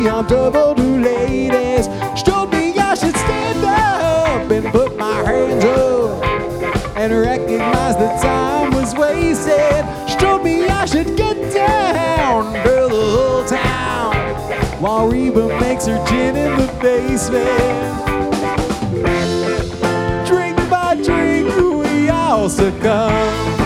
I'm double two ladies. She told me I should stand up and put my hands up and recognize the time was wasted. She told me I should get down to the whole town while Reba makes her gin in the basement. Drink by drink, we all succumb.